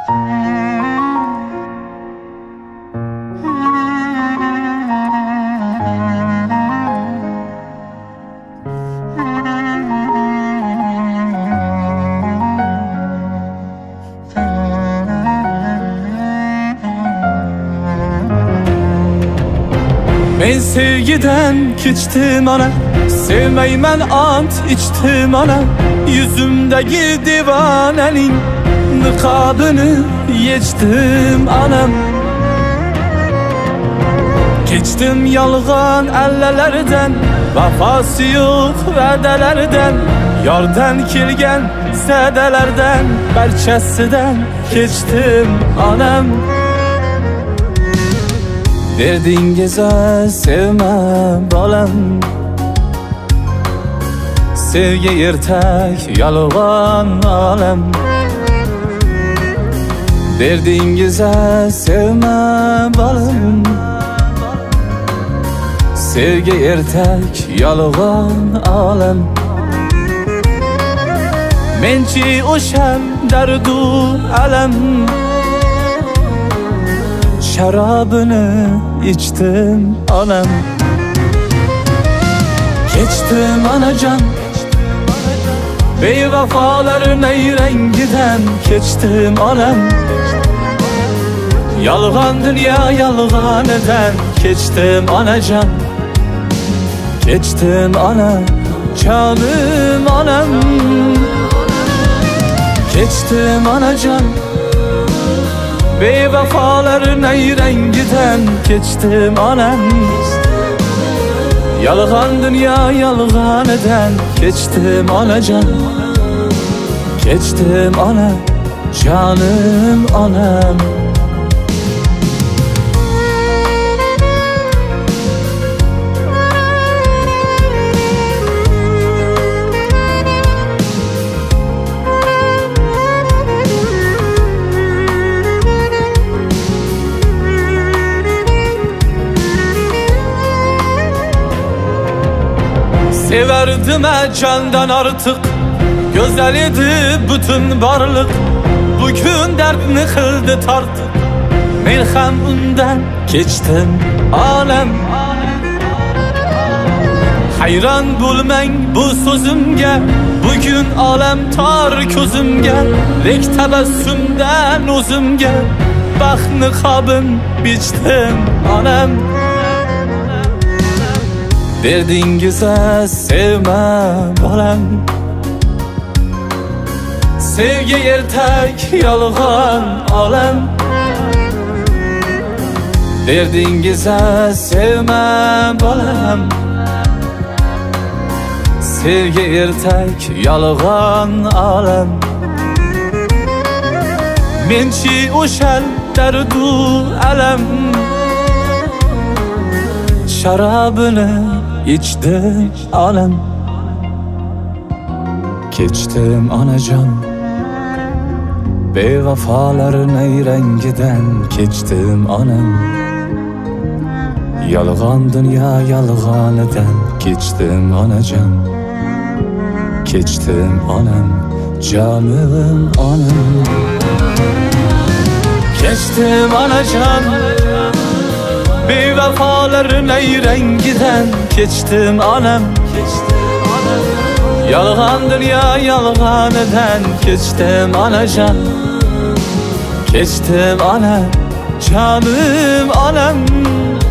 Men sevgiden keçtim ana, sevmeymen ant içtim ana. Yüzümdeki divanenin nikabını geçtim anam. Geçtim yalgan ellerden, vefası yok vədelerden. Yardan kelgen sədelerden, berçəsiden geçtim anam. Derdingize sevmem balam, sevgi ertek yalgan alem. Derdingize sevmem balam, sevgi ertek yalgan alem. Mençi oşam derdu alem, şarabını içtim anam. Geçtim anacan, beyvefaların ey rengiden geçtim anam. Yalgan dünya yalgan eden geçtim anacan. Geçtim ana, canım anam. Geçtim anacan, beyvefaların ey rengiden geçtim anam. Yalgan dünya yalgan eden geçtim anacan. Geçtim ana, canım anam. Severdim candan artık, güzel idi bütün varlık. Bugün derdini kıldı tartık, men ham undan geçtim alem. Hayran bo'lmang bu so'zimga, bugün alem tar ko'zimga. Lek tabassumdan o'zimga baxt niqobin bichdim onam. Derdingize sevmem balam, sevgi ertek yalgan alem. Derdingize sevmem balam, sevgi ertek yalgan alem. Mençi oşal derdu alem, şarabını içtim anam. Geçtim anacan, beyvefaların ey rengiden geçtim anam. Yalgan dünya yalgan eden geçtim anacan. Geçtim anam, canım anam. Geçtim anacan, beyvefaların ey rengiden geçtim anam. Yalgan dünya yalgan eden geçtim anacan. Geçtim ana, canım anam.